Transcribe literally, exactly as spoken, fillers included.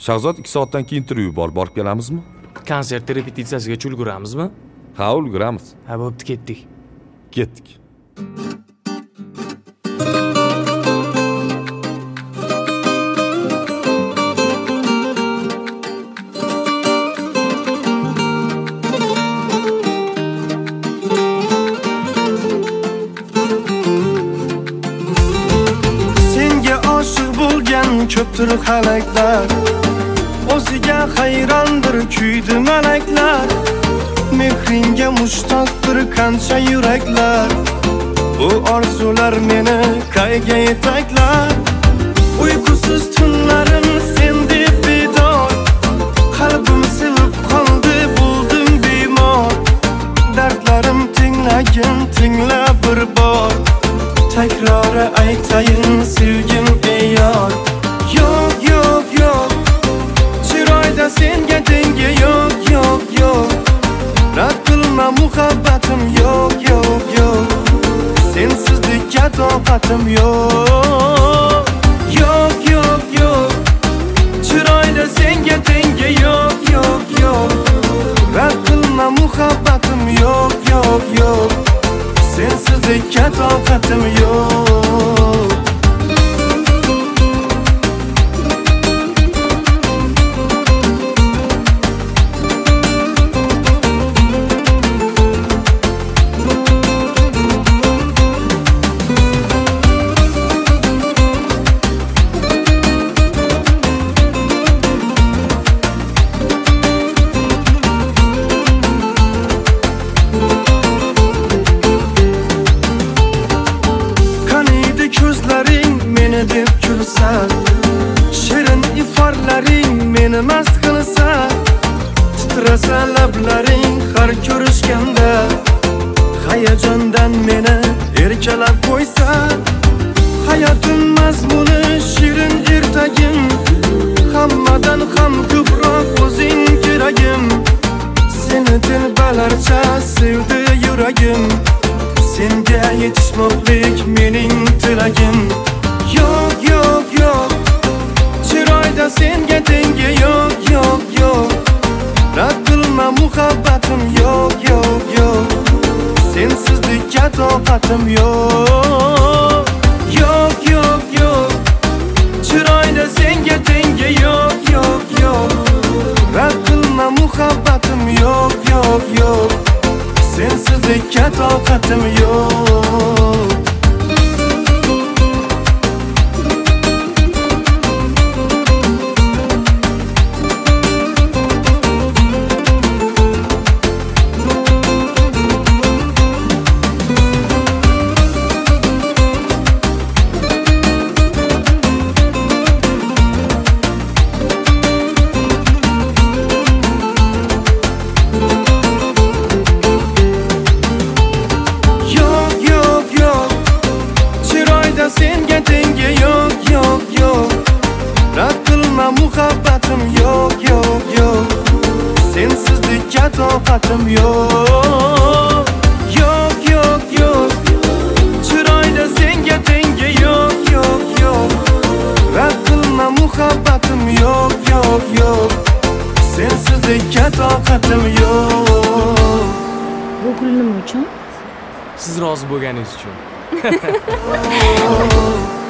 Shahzod ikki soatdan keyin intervyu bor, borib kelamizmi? Konsert repetitsiyasiga ulguramizmi? Ha, ulguramiz. Ha, bo'pti, ketdik. Ketdik. Ko'ptir xalaqlar, o'ziga hayrondir kuydi malaklar. Mehringga mushtoqdir qancha yuraklar. Bu orzular meni qayga yetaklar. Uyqusiz tunlarim sen deb bedor. Qalbim sevib qoldi, bo'ldim bemor. Dardlarim tinglagin, tingla bir bor. Takrora aytayin sevgim ey yor. Yo'q, yo'q, yo'q, chiroyda senga tengi yo'q, yo'q, yo'q. Rad qilma muhabbatim yo'q, yo'q, yo'q. Sensizlikka toqatim yo'q. Yo'q, yo'q, yo'q, chiroyda senga tengi yo'q, yo'q, yo'q. Rad qilma muhabbatim yo'q, yo'q, yo'q. Sensizlikka toqatim yo'q. Deb kulsa, shirin iforlaring meni mast qilsa, titrasa lablaring har ko'rishganda, hayajondan meni erkalab qo'ysa, hayotim mazmuni shirin ertagim, hammadan ham ko'proq o'zing keragim. Seni dilbalarcha sevdi yuragim, senga yetishmoqlik mening tilagim. Yo'q, yo'q, yo'q, chiroyda senga tengi yo'q, yo'q, yo'q. Rad qilma muhabbatim yo'q, yo'q, yo'q. Sensizlikka toqatim yo'q. Yo'q, yo'q, yo'q, chiroyda senga tengi yo'q, yo'q, yo'q. Rad qilma muhabbatim yo'q, yo'q, yo'q. Sensizlikka toqatim yo'q. Senga tengi yo'q, yo'q, yo'q. Rad qilma muhabbatim yo'q, yo'q, yo'q. Sensizlikka toqatim yo'q. Yo'q, yo'q, yo'q, chiroyda senga tengi yo'q, yo'q, yo'q. Rad qilma muhabbatim yo'q, yo'q, yo'q. Sensizlikka toqatim yo'q. Bu gul nima uchun? Siz rozi bo'lganingiz uchun. Oh